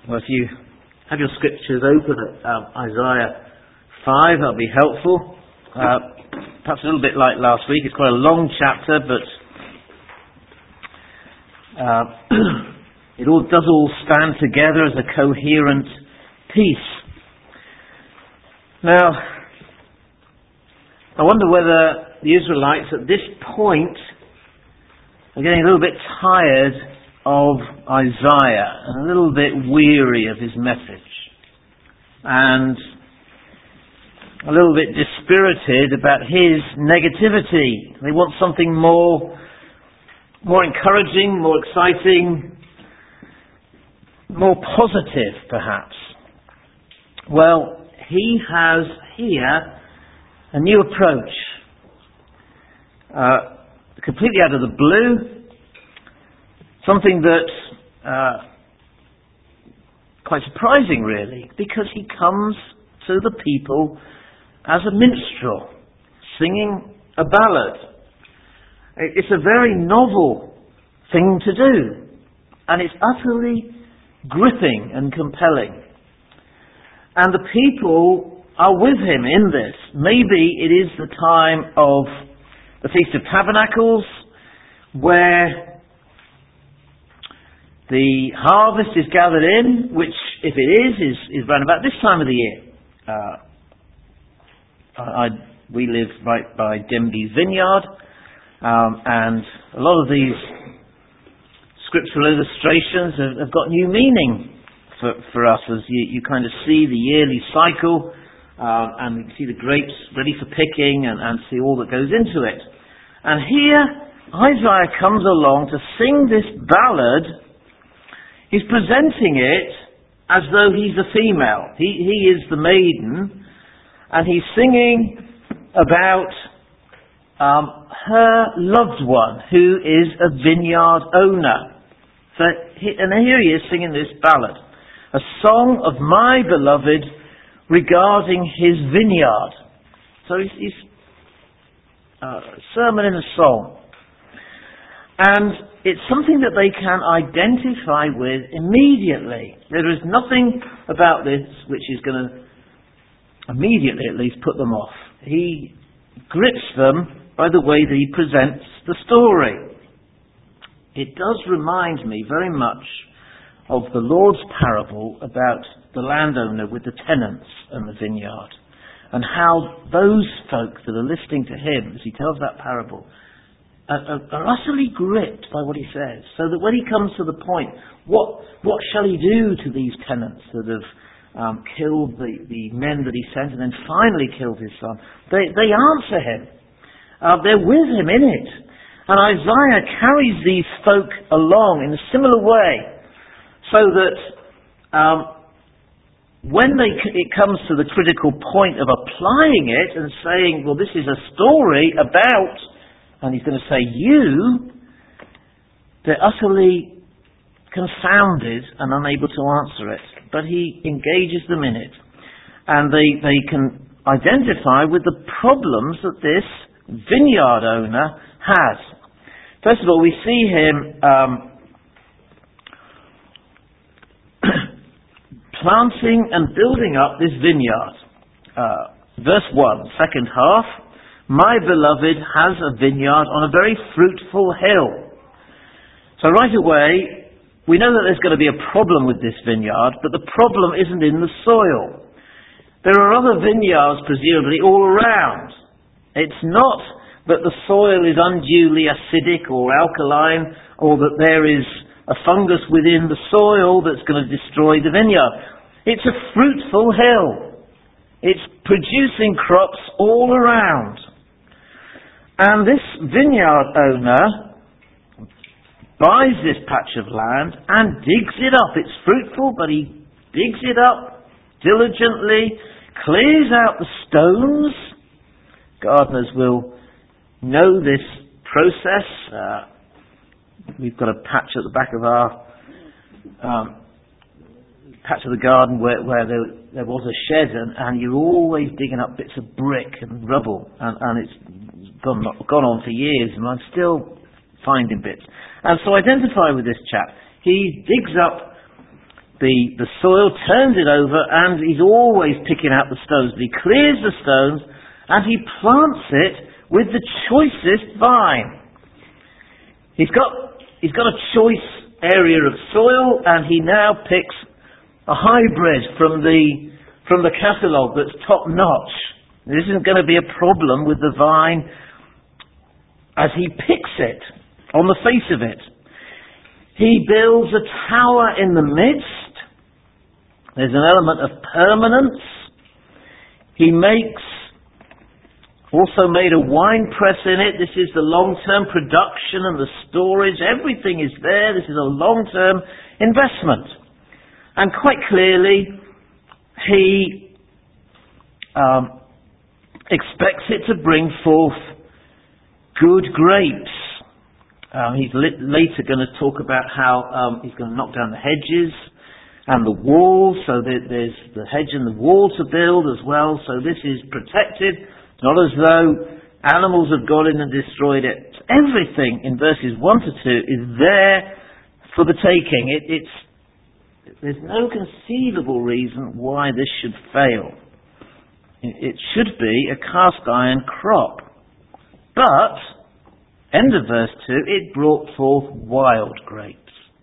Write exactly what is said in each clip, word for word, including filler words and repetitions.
Well, if you have your scriptures open at um, Isaiah five, that'll be helpful. Uh, perhaps a little bit like last week. It's quite a long chapter, but uh, it all does all stand together as a coherent piece. Now, I wonder whether the Israelites at this point are getting a little bit tired of Isaiah and a little bit weary of his message and a little bit dispirited about his negativity. They want something more, more encouraging, more exciting, more positive perhaps. Well, he has here a new approach, uh, completely out of the blue. Something that, uh, quite surprising really, because he comes to the people as a minstrel, singing a ballad. It's a very novel thing to do, and it's utterly gripping and compelling. And the people are with him in this. Maybe it is the time of the Feast of Tabernacles, where the harvest is gathered in, which, if it is, is, is around about this time of the year. Uh, I, we live right by Denby Vineyard, um, and a lot of these scriptural illustrations have, have got new meaning for, for us as you, you kind of see the yearly cycle, uh, and you see the grapes ready for picking, and, and see all that goes into it. And here, Isaiah comes along to sing this ballad. He's presenting it as though he's a female. He, he is the maiden, and he's singing about um, her loved one, who is a vineyard owner. So, he, and here he is singing this ballad, a song of my beloved regarding his vineyard. So he's, he's uh, a sermon in a song. And it's something that they can identify with immediately. There is nothing about this which is going to immediately at least put them off. He grips them by the way that he presents the story. It does remind me very much of the Lord's parable about the landowner with the tenants and the vineyard, and how those folk that are listening to him as he tells that parable Are, are utterly gripped by what he says, so that when he comes to the point, what what shall he do to these tenants that have um, killed the, the men that he sent and then finally killed his son? They, they answer him. Uh, they're with him in it. And Isaiah carries these folk along in a similar way, so that um, when they, it comes to the critical point of applying it and saying, well, this is a story about... and he's going to say, you, they're utterly confounded and unable to answer it. But he engages them in it. And they, they can identify with the problems that this vineyard owner has. First of all, we see him um, planting and building up this vineyard. Uh, verse one, second half. My beloved has a vineyard on a very fruitful hill. So right away, we know that there's going to be a problem with this vineyard, but the problem isn't in the soil. There are other vineyards, presumably, all around. It's not that the soil is unduly acidic or alkaline, or that there is a fungus within the soil that's going to destroy the vineyard. It's a fruitful hill. It's producing crops all around. And this vineyard owner buys this patch of land and digs it up. It's fruitful, but he digs it up diligently, clears out the stones. Gardeners will know this process. Uh, we've got a patch at the back of our um, patch of the garden where, where there, there was a shed, and, and you're always digging up bits of brick and rubble, and, and it's gone, gone on for years, and I'm still finding bits. And so identify with this chap. He digs up the, the soil, turns it over, and he's always picking out the stones. But he clears the stones, and he plants it with the choicest vine. He's got, he's got a choice area of soil, and he now picks a hybrid from the, from the catalogue that's top-notch. This isn't going to be a problem with the vine as he picks it, on the face of it. He builds a tower in the midst. There's an element of permanence. He makes, also made a wine press in it. This is the long-term production and the storage. Everything is there. This is a long-term investment. And quite clearly, he um, expects it to bring forth good grapes. Um, he's li- later going to talk about how um, he's going to knock down the hedges and the walls, so that there's the hedge and the wall to build as well. So this is protected, not as though animals have gone in and destroyed it. Everything in verses one to two is there for the taking. It, it's there's no conceivable reason why this should fail. It should be a cast iron crop. But, end of verse two, it brought forth wild grapes.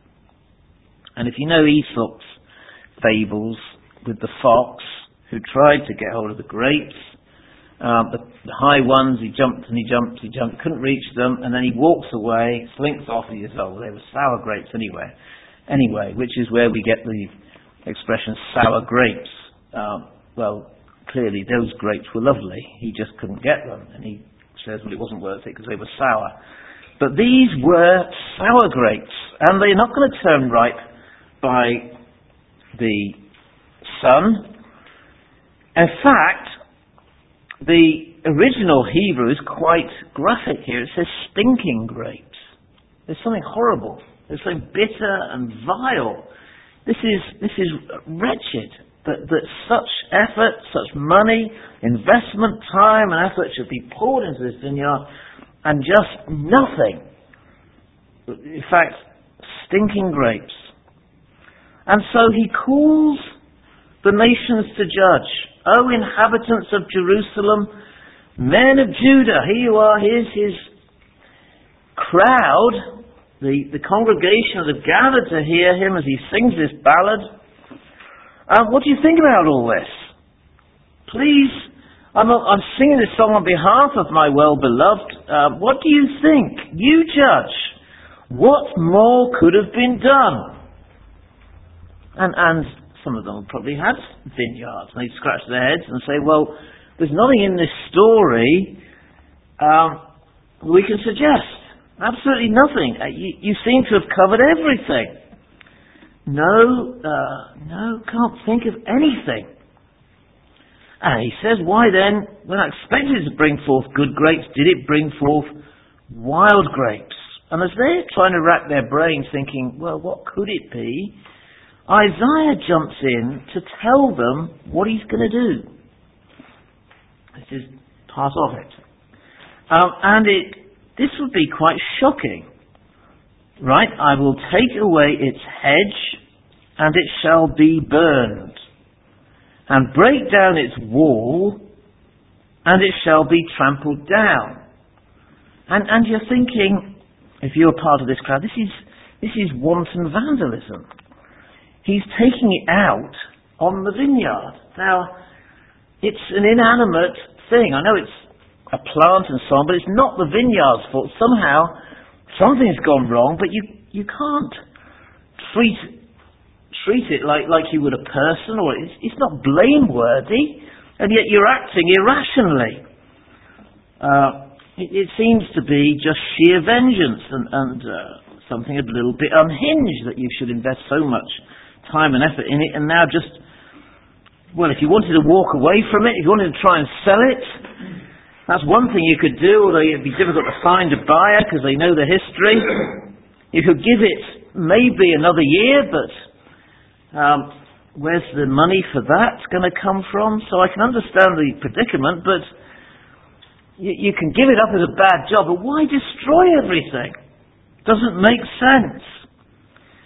And if you know Aesop's fables with the fox who tried to get hold of the grapes, um, the, the high ones, he jumped and he jumped, he jumped, couldn't reach them, and then he walks away, slinks off, and he says, oh, they were sour grapes anyway. Anyway, which is where we get the expression sour grapes. Um, well, clearly those grapes were lovely. He just couldn't get them. And he says, well, it wasn't worth it because they were sour. But these were sour grapes. And they're not going to turn ripe by the sun. In fact, the original Hebrew is quite graphic here. It says stinking grapes. There's something horrible. There's something bitter and vile. This is, this is wretched. That, that such effort, such money, investment, time and effort should be poured into this vineyard and just nothing. In fact, stinking grapes. And so he calls the nations to judge. O inhabitants of Jerusalem, men of Judah, here you are, here's his crowd, the, the congregation that have gathered to hear him as he sings this ballad. Uh, what do you think about all this? Please, I'm, I'm singing this song on behalf of my well-beloved. Uh, what do you think? You judge. What more could have been done? And, and some of them probably had vineyards. And they'd scratch their heads and say, well, there's nothing in this story um, we can suggest. Absolutely nothing. Uh, you, you seem to have covered everything. No, uh, no, can't think of anything. And he says, why then, when I expected it to bring forth good grapes, did it bring forth wild grapes? And as they're trying to rack their brains thinking, well, what could it be? Isaiah jumps in to tell them what he's going to do. This is part of it. Um, and it, this would be quite shocking. Right, I will take away its hedge, and it shall be burned, and break down its wall, and it shall be trampled down. And and you're thinking, if you're part of this crowd, this is this is wanton vandalism. He's taking it out on the vineyard. Now, it's an inanimate thing. I know it's a plant and so on, but it's not the vineyard's fault. Somehow, something's gone wrong, but you, you can't treat treat it like, like you would a person, or it's, it's not blameworthy, and yet you're acting irrationally. Uh, it, it seems to be just sheer vengeance and, and uh, something a little bit unhinged that you should invest so much time and effort in it, and now just, well, if you wanted to walk away from it, if you wanted to try and sell it, that's one thing you could do, although it'd be difficult to find a buyer because they know the history. You could give it maybe another year, but um, where's the money for that going to come from? So I can understand the predicament, but you, you can give it up as a bad job, but why destroy everything? Doesn't make sense.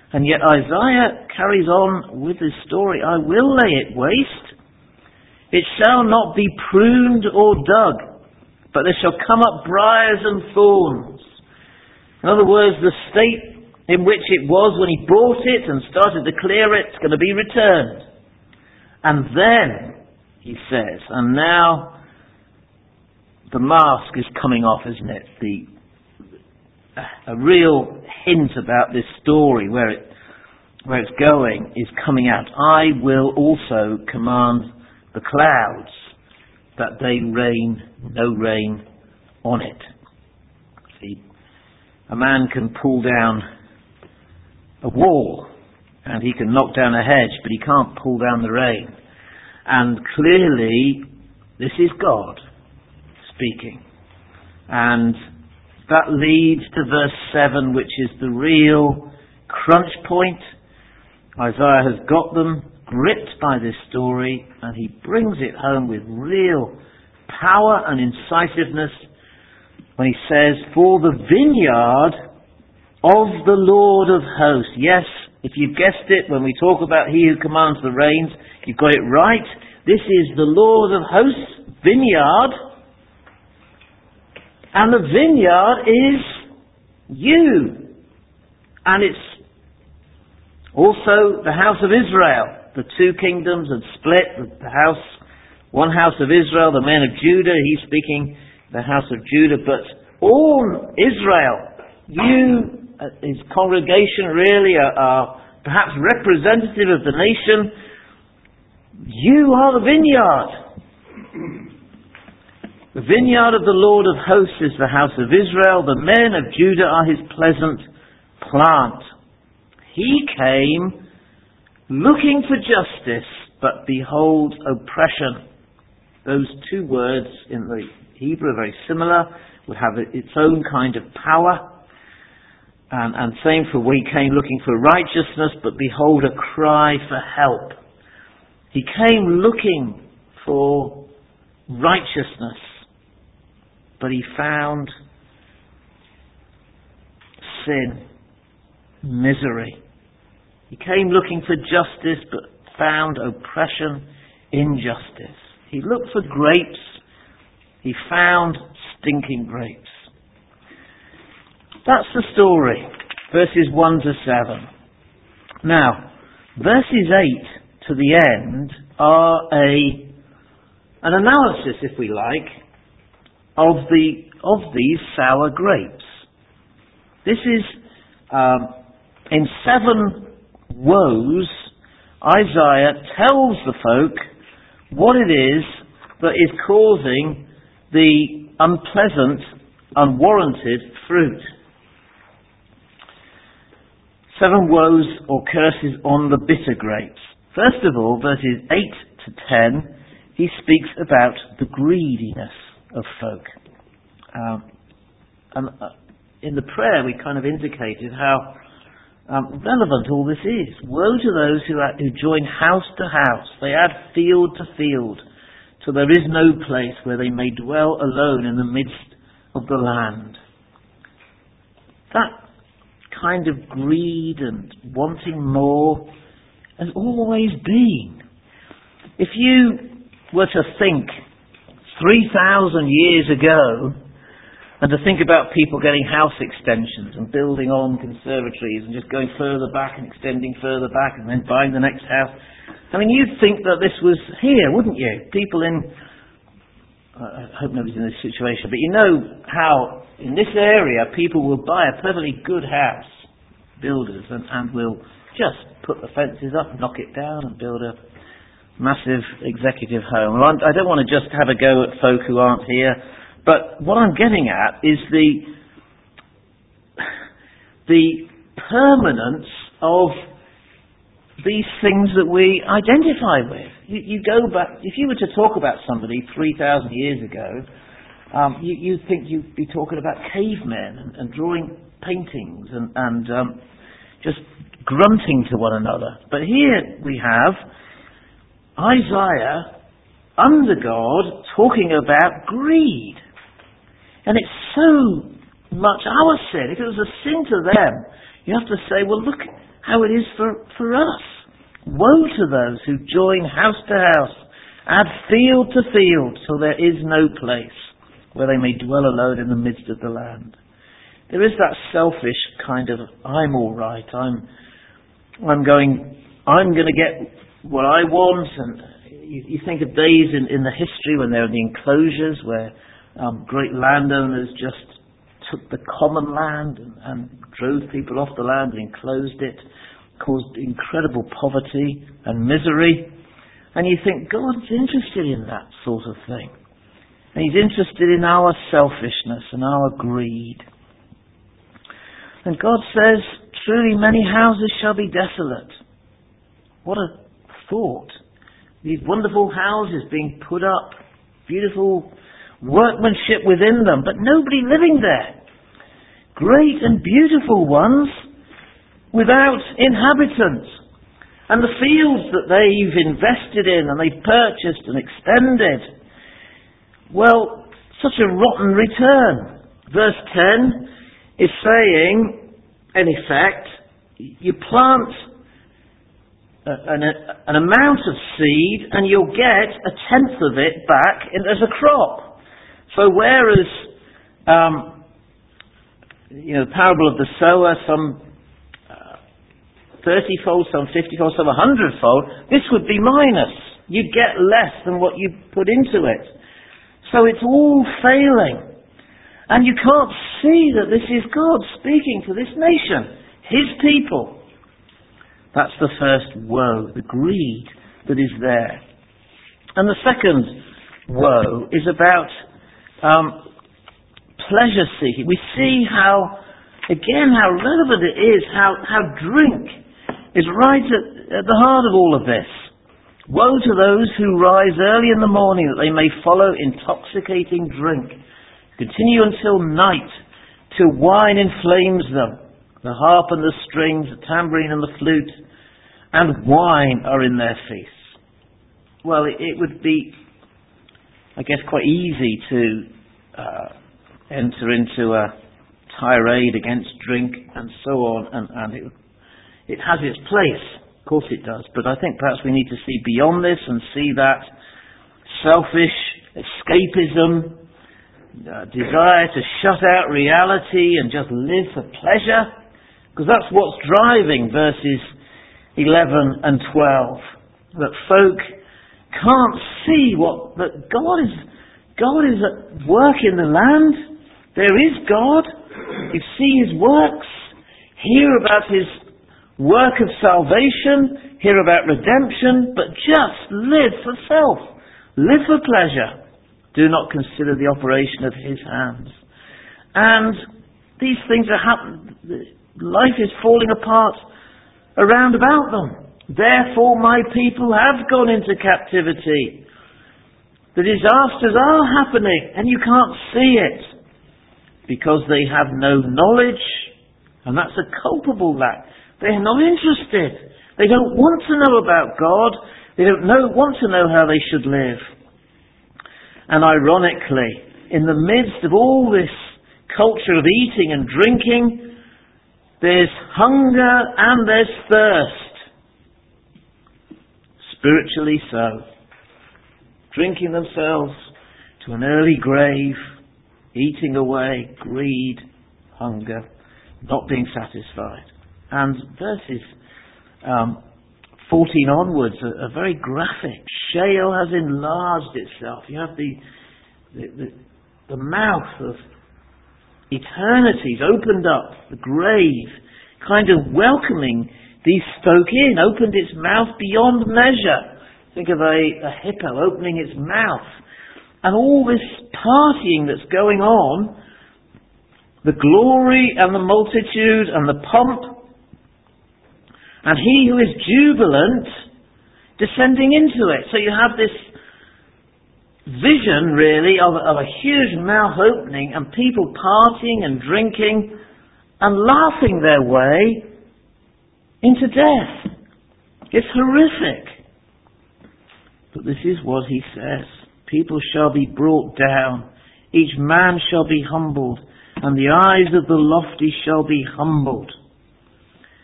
And yet Isaiah carries on with his story. I will lay it waste. It shall not be pruned or dug, but there shall come up briars and thorns. In other words, the state in which it was when he bought it and started to clear it is going to be returned. And then, he says, and now the mask is coming off, isn't it? The, a real hint about this story, where it where it's going, is coming out. I will also command the clouds that they rain no rain on it. See, a man can pull down a wall and he can knock down a hedge, but he can't pull down the rain. And clearly, this is God speaking. And that leads to verse seven, which is the real crunch point. Isaiah has got them gripped by this story, and he brings it home with real power and incisiveness when he says, for the vineyard of the Lord of hosts. Yes, if you've guessed it, when we talk about he who commands the rains, you've got it right. This is the Lord of hosts' vineyard. And the vineyard is you. And it's also the house of Israel. The two kingdoms had split. The house, one house of Israel, the men of Judah. He's speaking the house of Judah. But all Israel, you, uh, his congregation really are, are perhaps representative of the nation. You are the vineyard. The vineyard of the Lord of hosts is the house of Israel. The men of Judah are his pleasant plant. He came looking for justice, but behold oppression. Those two words in the Hebrew are very similar, would have its own kind of power. And, and same for we came looking for righteousness, but behold a cry for help. He came looking for righteousness, but he found sin, misery. He came looking for justice, but found oppression, injustice. He looked for grapes. He found stinking grapes. That's the story. Verses one to seven. Now, verses eight to the end are a an analysis, if we like, of the of these sour grapes. This is um, in seven woes. Isaiah tells the folk what it is that is causing the unpleasant, unwarranted fruit. Seven woes or curses on the bitter grapes. First of all, verses eight to ten, he speaks about the greediness of folk. Um, and uh, in the prayer we kind of indicated how um, relevant all this is. Woe to those who, uh, who join house to house. They add field to field, till there is no place where they may dwell alone in the midst of the land. That kind of greed and wanting more has always been. If you were to think three thousand years ago, and to think about people getting house extensions and building on conservatories and just going further back and extending further back and then buying the next house, I mean, you'd think that this was here, wouldn't you? People in, I hope nobody's in this situation, but you know how in this area people will buy a perfectly good house, builders, and, and will just put the fences up, knock it down and build a massive executive home. Well, I don't want to just have a go at folk who aren't here, but what I'm getting at is the the permanence of these things that we identify with. You, you go back, if you were to talk about somebody three thousand years ago, um, you, you'd think you'd be talking about cavemen and, and drawing paintings and, and um, just grunting to one another. But here we have Isaiah, under God, talking about greed. And it's so much our sin. If it was a sin to them, you have to say, well, look how it is for, for us. Woe to those who join house to house, add field to field, till there is no place where they may dwell alone in the midst of the land. There is that selfish kind of, I'm all right, I'm, I'm going, I'm going to get what I want. And you, you think of days in, in the history when there were the enclosures where um, great landowners just took the common land and, and drove people off the land and enclosed it, caused incredible poverty and misery. And you think God's interested in that sort of thing. And He's interested in our selfishness and our greed. And God says, truly many houses shall be desolate. What a thought. These wonderful houses being put up, beautiful workmanship within them, but nobody living there. Great and beautiful ones without inhabitants. And the fields that they've invested in and they've purchased and extended, well, such a rotten return. Verse ten is saying, in effect, you plant an, an amount of seed and you'll get a tenth of it back in, as a crop. So whereas, um, you know, the parable of the sower, some thirty-fold, some fifty-fold, some one hundred-fold, this would be minus. You get less than what you put into it. So it's all failing. And you can't see that this is God speaking to this nation, His people. That's the first woe, the greed that is there. And the second woe is about um, pleasure seeking. We see how, again, how relevant it is, how, how drink is right at, at the heart of all of this. Woe to those who rise early in the morning that they may follow intoxicating drink, continue until night, till wine inflames them. The harp and the strings, the tambourine and the flute, and wine are in their feasts. Well, it, it would be, I guess, quite easy to uh, enter into a tirade against drink and so on, and, and it, it has its place. Of course it does. But I think perhaps we need to see beyond this and see that selfish escapism, uh, desire to shut out reality and just live for pleasure, because that's what's driving verses eleven and twelve. That folk can't see what that God is. God is at work in the land. There is God. You see His works, hear about His work of salvation, hear about redemption, but just live for self, live for pleasure. Do not consider the operation of His hands. And these things are happening. Life is falling apart around about them. Therefore my people have gone into captivity. The disasters are happening and you can't see it because they have no knowledge, and that's a culpable lack. They're not interested. They don't want to know about God. They don't know, want to know how they should live. And ironically, in the midst of all this culture of eating and drinking, there's hunger and there's thirst. Spiritually so. Drinking themselves to an early grave, eating away, greed, hunger, not being satisfied. And verses um, fourteen onwards are, are very graphic. Sheol has enlarged itself. You have the, the, the, the mouth of eternities opened up, the grave, kind of welcoming these folk in, opened its mouth beyond measure. Think of a, a hippo opening its mouth. And all this partying that's going on, the glory and the multitude and the pomp, and he who is jubilant descending into it. So you have this vision, really, of, of a huge mouth opening and people partying and drinking and laughing their way into death. It's horrific. But this is what he says. People shall be brought down. Each man shall be humbled. And the eyes of the lofty shall be humbled.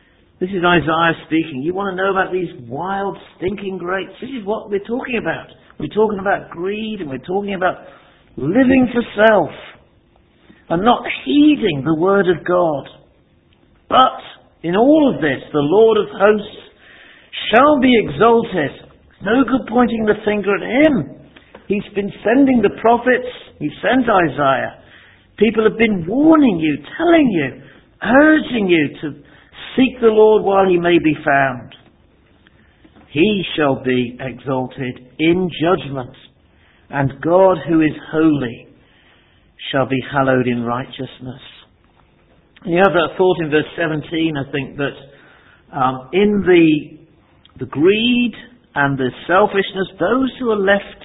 This is Isaiah speaking. You want to know about these wild, stinking grapes? This is what we're talking about. We're talking about greed, and we're talking about living for self and not heeding the word of God. But in all of this, the Lord of hosts shall be exalted. No good pointing the finger at him. He's been sending the prophets. He sent Isaiah. People have been warning you, telling you, urging you to seek the Lord while he may be found. He shall be exalted in judgment, and God who is holy shall be hallowed in righteousness. You have that thought in verse seventeen, I think, that um, in the, the greed and the selfishness, those who are left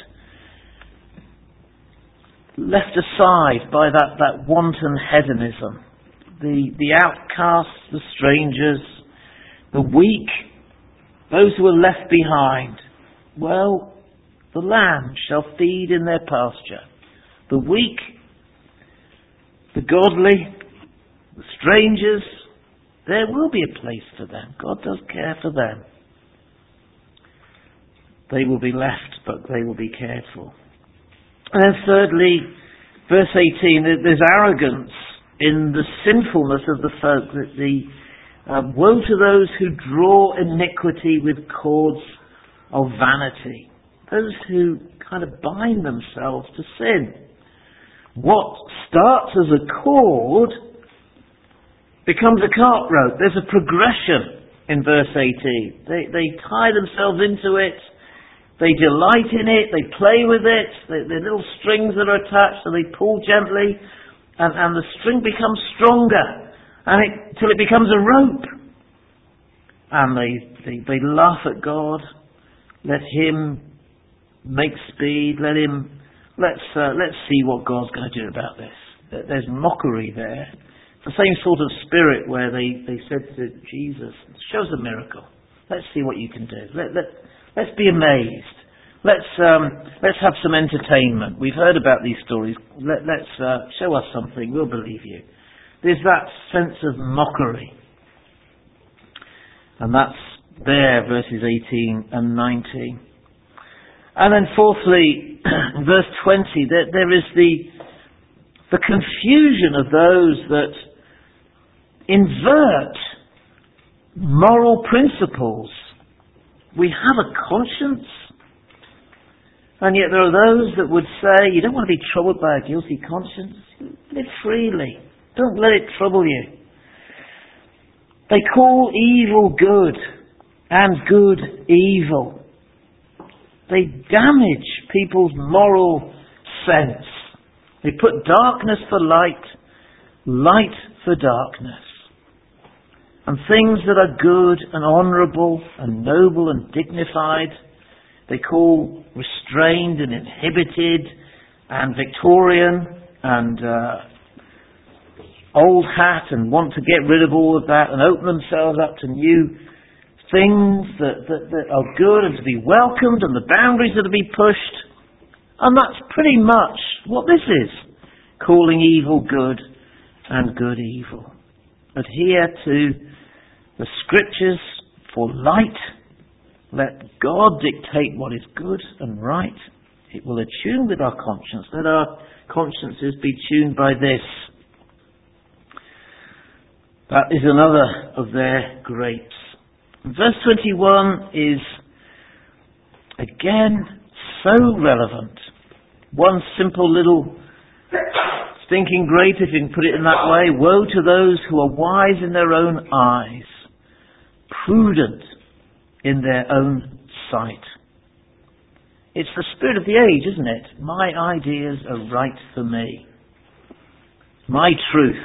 left aside by that, that wanton hedonism, the, the outcasts, the strangers, the weak, those who are left behind, well, the lamb shall feed in their pasture. The weak, the godly, the strangers, there will be a place for them. God does care for them. They will be left, but they will be cared for. And then thirdly, verse eighteen, there's arrogance in the sinfulness of the folk. That the uh, woe to those who draw iniquity with cords of vanity. Those who kind of bind themselves to sin. What starts as a cord becomes a cart rope. There's a progression in verse eighteen. They, they tie themselves into it. They delight in it, they play with it, the, the little strings that are attached, so they pull gently, and, and the string becomes stronger, and it, till it becomes a rope. And they, they, they laugh at God, let him make speed, let him, let's, uh, let's see what God's going to do about this. There's mockery there. It's the same sort of spirit where they, they said to Jesus, show us a miracle. Let's see what you can do. Let, let, Let's be amazed. Let's um, let's have some entertainment. We've heard about these stories. Let, let's uh, show us something. We'll believe you. There's that sense of mockery. And that's there, verses eighteen and nineteen. And then fourthly, verse twenty, there, there is the, the confusion of those that invert moral principles. We have a conscience, and yet there are those that would say, you don't want to be troubled by a guilty conscience. Live freely. Don't let it trouble you. They call evil good and good evil. They damage people's moral sense. They put darkness for light, light for darkness. And things that are good and honourable and noble and dignified, they call restrained and inhibited and Victorian and uh, old hat, and want to get rid of all of that and open themselves up to new things that, that, that are good and to be welcomed, and the boundaries that are to be pushed. And that's pretty much what this is, calling evil good and good evil. Adhere to the Scriptures for light. Let God dictate what is good and right. It will attune with our conscience. Let our consciences be tuned by this. That is another of their grapes. Verse twenty-one is again so relevant. One simple little stinking grape, if you can put it in that way. Woe to those who are wise in their own eyes, prudent in their own sight. It's the spirit of the age, isn't it? My ideas are right for me. My truth.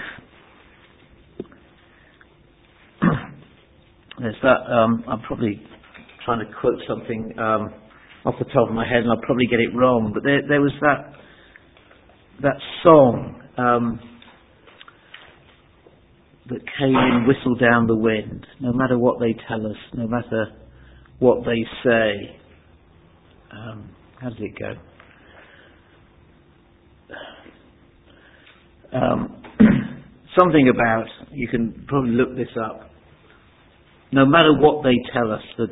There's that, um, I'm probably trying to quote something um, off the top of my head, and I'll probably get it wrong, but there, there was that that song um, that came in, Whistle Down the Wind. No matter what they tell us, no matter what they say. Um, how does it go? Um, something about, you can probably look this up. no matter what they tell us. That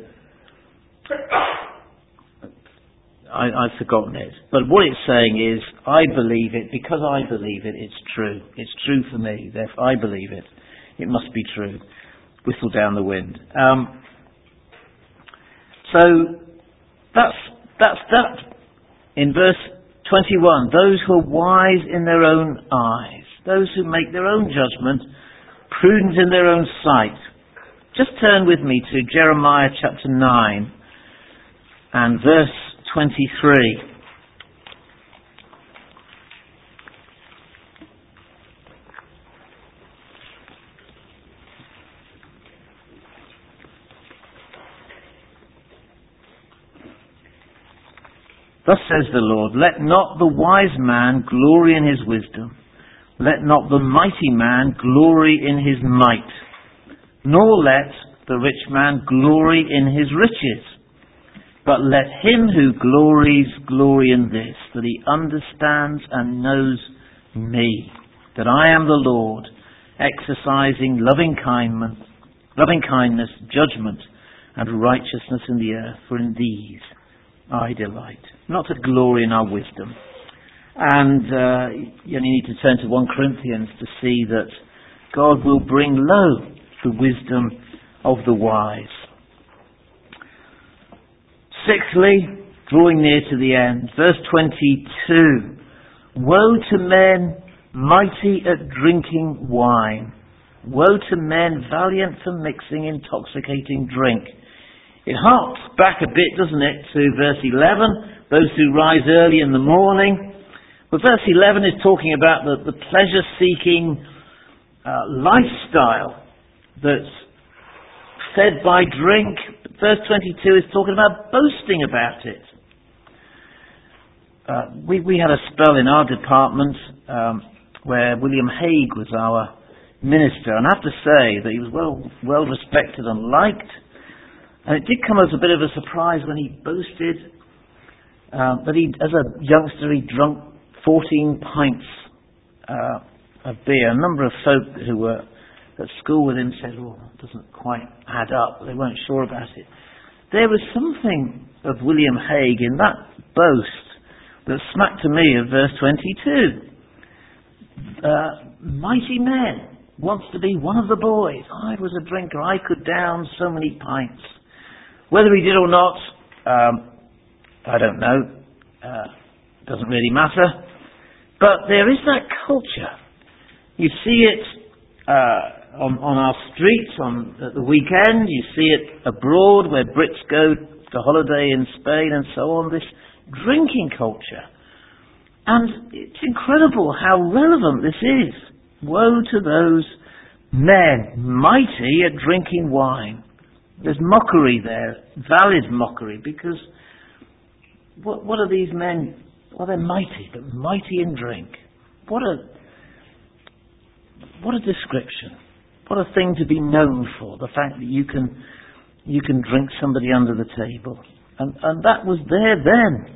I, I've forgotten it. But what it's saying is, I believe it. Because I believe it, it's true. It's true for me. Therefore, I believe it. It must be true. Whistle down the wind. Um, so, that's, that's that. In verse twenty-one, those who are wise in their own eyes, those who make their own judgment, prudent in their own sight. Just turn with me to Jeremiah chapter nine and verse twenty-three. Thus says the Lord, let not the wise man glory in his wisdom, let not the mighty man glory in his might, nor let the rich man glory in his riches. But let him who glories glory in this, that he understands and knows me, that I am the Lord, exercising loving kindness, loving kindness, judgment, and righteousness in the earth. For in these I delight. Not to glory in our wisdom. And uh, you only need to turn to First Corinthians to see that God will bring low the wisdom of the wise. Sixthly, drawing near to the end, verse twenty-two. Woe to men mighty at drinking wine. Woe to men valiant for mixing intoxicating drink. It harks back a bit, doesn't it, to verse eleven, those who rise early in the morning. Well, verse eleven is talking about the, the pleasure-seeking uh, lifestyle that's fed by drink. Verse twenty-two is talking about boasting about it. Uh, we, we had a spell in our department um, where William Hague was our minister, and I have to say that he was well, well respected and liked. And it did come as a bit of a surprise when he boasted uh, that he, as a youngster, he drunk fourteen pints uh, of beer. A number of folk who were at school with him said, "Oh, it doesn't quite add up." They weren't sure about it. There was something of William Hague in that boast that smacked to me of verse twenty-two. Uh, mighty men wants to be one of the boys. I was a drinker. I could down so many pints. Whether he did or not, um, I don't know. Uh, doesn't really matter. But there is that culture. You see it uh, on, on our streets on at the weekend. You see it abroad where Brits go to holiday in Spain and so on. This drinking culture. And it's incredible how relevant this is. Woe to those men mighty at drinking wine. There's mockery there, valid mockery, because what, what are these men? Well, they're mighty, but mighty in drink. What a what a description! What a thing to be known for! The fact that you can you can drink somebody under the table, and and that was there then.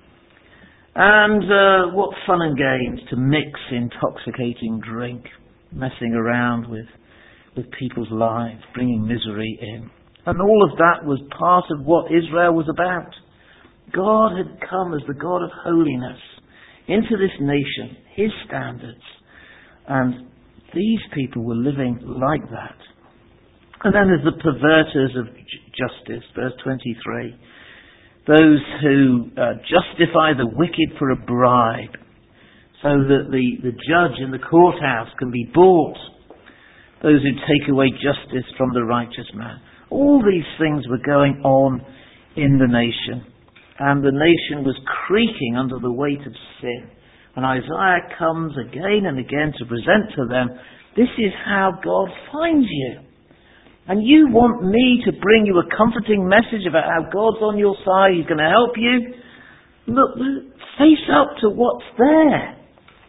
And uh, what fun and games to mix intoxicating drink, messing around with with people's lives, bringing misery in. And all of that was part of what Israel was about. God had come as the God of holiness into this nation, his standards. And these people were living like that. And then there's the perverters of justice, verse twenty-three. Those who uh, justify the wicked for a bribe, so that the, the judge in the courthouse can be bought. Those who take away justice from the righteous man. All these things were going on in the nation. And the nation was creaking under the weight of sin. And Isaiah comes again and again to present to them, this is how God finds you. And you want me to bring you a comforting message about how God's on your side, he's going to help you? Look, face up to what's there.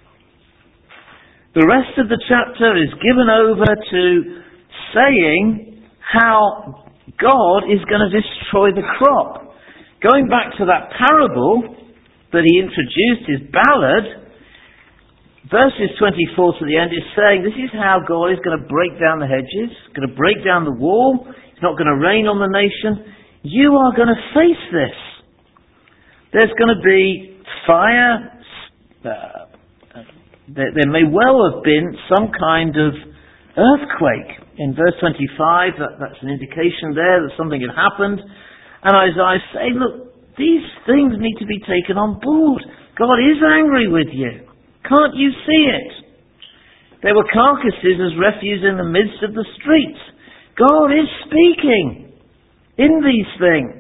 The rest of the chapter is given over to saying how God is going to destroy the crop. Going back to that parable that he introduced, his ballad, verses twenty-four to the end is saying this is how God is going to break down the hedges, going to break down the wall, It's not going to rain on the nation. You are going to face this. There's going to be fire. Uh, there, there may well have been some kind of earthquake. In verse twenty-five, that, that's an indication there that something had happened. And Isaiah say, look, these things need to be taken on board. God is angry with you. Can't you see it? There were carcasses as refuse in the midst of the streets. God is speaking in these things.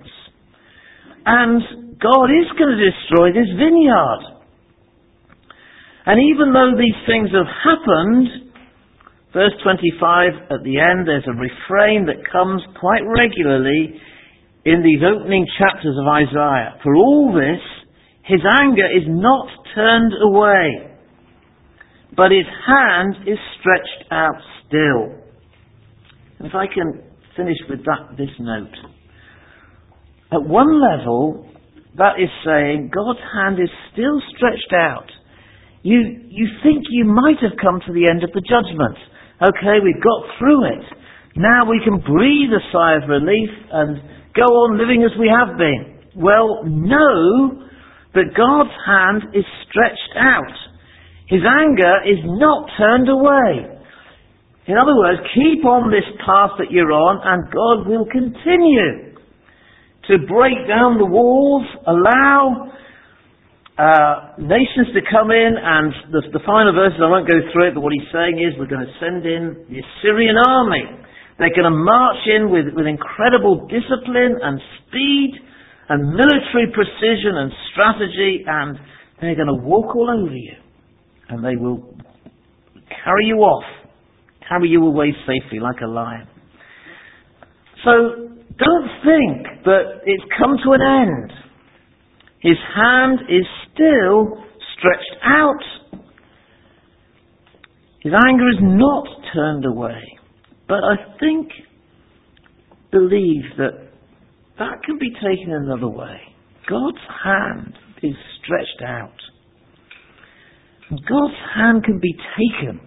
And God is going to destroy this vineyard. And even though these things have happened, verse twenty-five at the end, there's a refrain that comes quite regularly in these opening chapters of Isaiah. For all this, his anger is not turned away, but his hand is stretched out still. And if I can finish with that, this note. At one level, that is saying God's hand is still stretched out. You, you think you might have come to the end of the judgment. Okay, we've got through it. Now we can breathe a sigh of relief and go on living as we have been. Well, know that God's hand is stretched out. His anger is not turned away. In other words, keep on this path that you're on and God will continue to break down the walls, allow uh, nations to come in, and the, the final verses, I won't go through it, but what he's saying is we're going to send in the Assyrian army. They're going to march in with, with incredible discipline and speed and military precision and strategy, and they're going to walk all over you. And they will carry you off, carry you away safely like a lion. So don't think that it's come to an end. His hand is still stretched out. His anger is not turned away. But I think, believe that that can be taken another way. God's hand is stretched out. God's hand can be taken.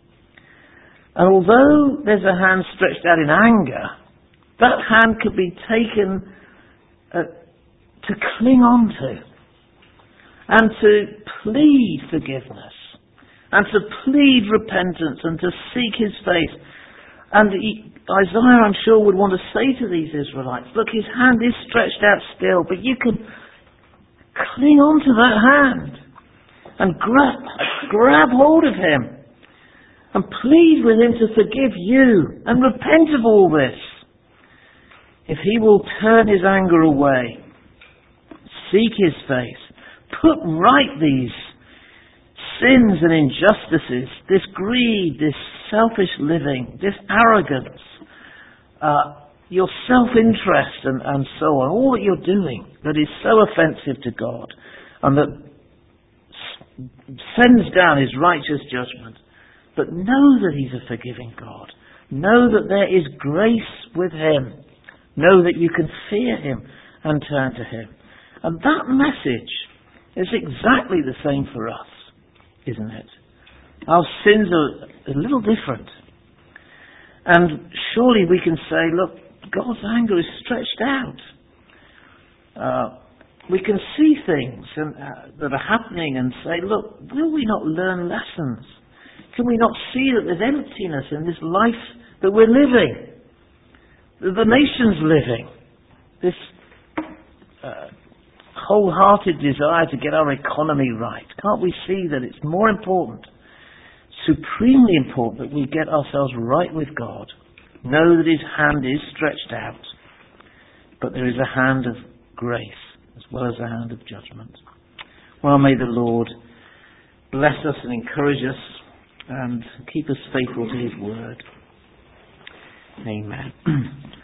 And although there's a hand stretched out in anger, that hand can be taken uh, to cling on to and to plead forgiveness and to plead repentance and to seek his face. And he, Isaiah, I'm sure, would want to say to these Israelites, look, his hand is stretched out still, but you can cling on to that hand and grab, grab hold of him and plead with him to forgive you and repent of all this. If he will turn his anger away, seek his face, put right these sins and injustices, this greed, this selfish living, this arrogance, uh, your self-interest and, and so on, all that you're doing that is so offensive to God and that s- sends down his righteous judgment. But know that he's a forgiving God. Know that there is grace with him. Know that you can fear him and turn to him. And that message is exactly the same for us, isn't it? Our sins are a little different. And surely we can say, look, God's anger is stretched out. Uh, we can see things and, uh, that are happening and say, look, will we not learn lessons? Can we not see that there's emptiness in this life that we're living? That the nation's living? This uh, wholehearted desire to get our economy right. Can't we see that it's more important, supremely important, that we get ourselves right with God? Know that his hand is stretched out, but there is a hand of grace as well as a hand of judgment. Well, may the Lord bless us and encourage us and keep us faithful to his word. Amen.